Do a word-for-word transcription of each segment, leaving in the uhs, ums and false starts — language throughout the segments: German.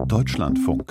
Deutschlandfunk.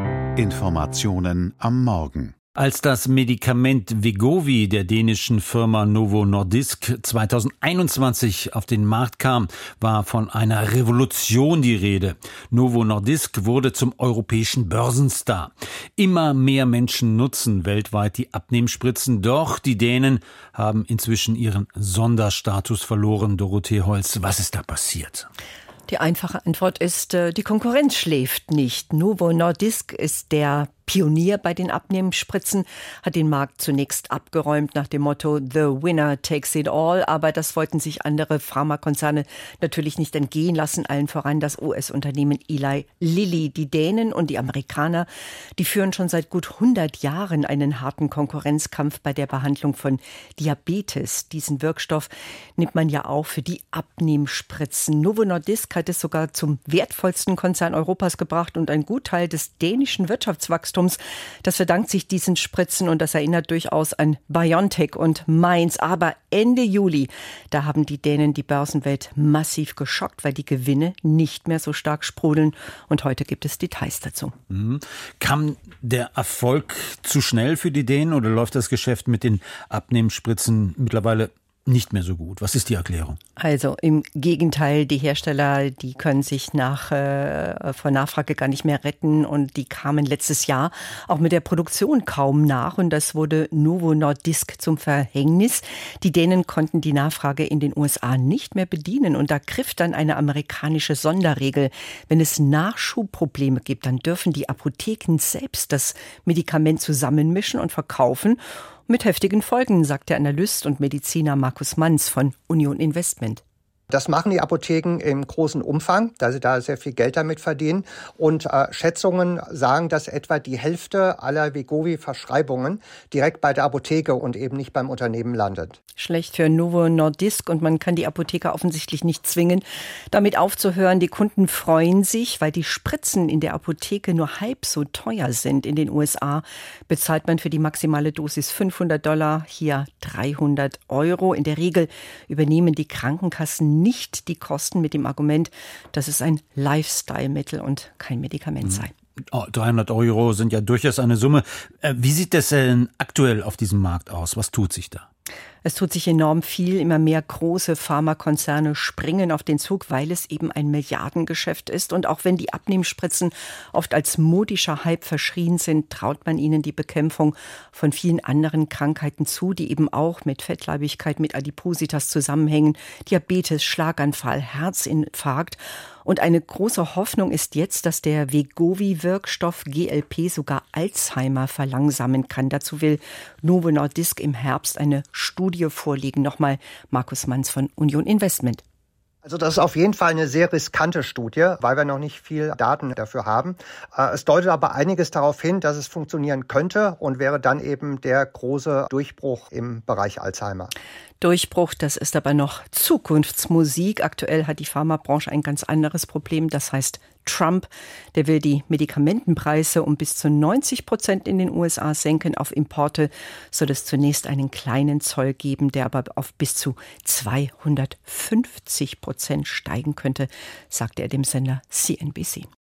Informationen am Morgen. Als das Medikament Wegovy der dänischen Firma Novo Nordisk zweitausendeinundzwanzig auf den Markt kam, war von einer Revolution die Rede. Novo Nordisk wurde zum europäischen Börsenstar. Immer mehr Menschen nutzen weltweit die Abnehmspritzen, doch die Dänen haben inzwischen ihren Sonderstatus verloren. Dorothee Holz, was ist da passiert? Die einfache Antwort ist, die Konkurrenz schläft nicht. Novo Nordisk ist der Pionier bei den Abnehmspritzen, hat den Markt zunächst abgeräumt nach dem Motto The winner takes it all. Aber das wollten sich andere Pharmakonzerne natürlich nicht entgehen lassen. Allen voran das U S-Unternehmen Eli Lilly. Die Dänen und die Amerikaner, die führen schon seit gut hundert Jahren einen harten Konkurrenzkampf bei der Behandlung von Diabetes. Diesen Wirkstoff nimmt man ja auch für die Abnehmspritzen. Novo Nordisk hat es sogar zum wertvollsten Konzern Europas gebracht und ein Gutteil des dänischen Wirtschaftswachstums. Das verdankt sich diesen Spritzen und das erinnert durchaus an BioNTech und Mainz. Aber Ende Juli, da haben die Dänen die Börsenwelt massiv geschockt, weil die Gewinne nicht mehr so stark sprudeln. Und heute gibt es Details dazu. Mhm. Kam der Erfolg zu schnell für die Dänen oder läuft das Geschäft mit den Abnehmspritzen mittlerweile nicht mehr so gut? Was ist die Erklärung? Also im Gegenteil, die Hersteller, die können sich nach äh, vor Nachfrage gar nicht mehr retten und die kamen letztes Jahr auch mit der Produktion kaum nach und das wurde Novo Nordisk zum Verhängnis. Die Dänen konnten die Nachfrage in den U S A nicht mehr bedienen und da griff dann eine amerikanische Sonderregel. Wenn es Nachschubprobleme gibt, dann dürfen die Apotheken selbst das Medikament zusammenmischen und verkaufen. Mit heftigen Folgen, sagt der Analyst und Mediziner Markus Manz von Union Investment. Das machen die Apotheken im großen Umfang, da sie da sehr viel Geld damit verdienen. Und äh, Schätzungen sagen, dass etwa die Hälfte aller Wegovy-Verschreibungen direkt bei der Apotheke und eben nicht beim Unternehmen landet. Schlecht für Novo Nordisk und man kann die Apotheker offensichtlich nicht zwingen, damit aufzuhören. Die Kunden freuen sich, weil die Spritzen in der Apotheke nur halb so teuer sind. In den U S A bezahlt man für die maximale Dosis fünfhundert Dollar, hier dreihundert Euro. In der Regel übernehmen die Krankenkassen nicht die Kosten mit dem Argument, dass es ein Lifestyle-Mittel und kein Medikament sei. Oh, dreihundert Euro sind ja durchaus eine Summe. Wie sieht das denn aktuell auf diesem Markt aus? Was tut sich da? Es tut sich enorm viel. Immer mehr große Pharmakonzerne springen auf den Zug, weil es eben ein Milliardengeschäft ist. Und auch wenn die Abnehmspritzen oft als modischer Hype verschrien sind, traut man ihnen die Bekämpfung von vielen anderen Krankheiten zu, die eben auch mit Fettleibigkeit, mit Adipositas zusammenhängen. Diabetes, Schlaganfall, Herzinfarkt. Und eine große Hoffnung ist jetzt, dass der Wegovy-Wirkstoff G L P sogar Alzheimer verlangsamen kann. Dazu will Novo Nordisk im Herbst eine Studie vorlegen. Nochmal Markus Manz von Union Investment. Also das ist auf jeden Fall eine sehr riskante Studie, weil wir noch nicht viel Daten dafür haben. Es deutet aber einiges darauf hin, dass es funktionieren könnte und wäre dann eben der große Durchbruch im Bereich Alzheimer. Durchbruch, das ist aber noch Zukunftsmusik. Aktuell hat die Pharmabranche ein ganz anderes Problem. Das heißt Trump, der will die Medikamentenpreise um bis zu neunzig Prozent in den U S A senken. Auf Importe soll es zunächst einen kleinen Zoll geben, der aber auf bis zu zweihundertfünfzig Prozent steigen könnte, sagte er dem Sender C N B C.